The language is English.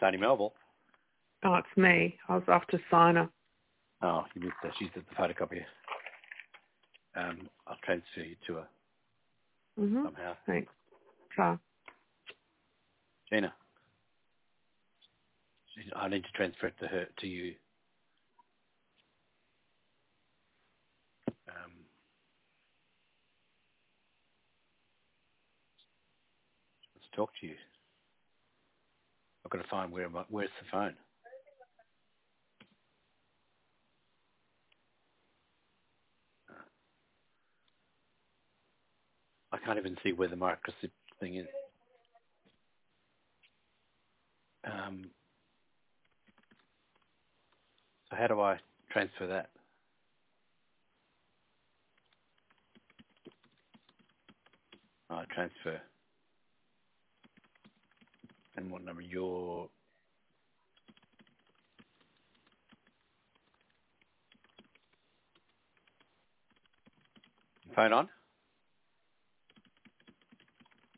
Tony Melville. Oh, it's me. I was after Sina. Oh, you missed that. She's at the photocopier. I'll transfer you to her somehow. Thanks. Okay. Gina, I need to transfer it to you. Let's talk to you. I've got to find where's the phone. I can't even see where the microchip thing is. So how do I transfer that? Transfer. And what number? Your phone on?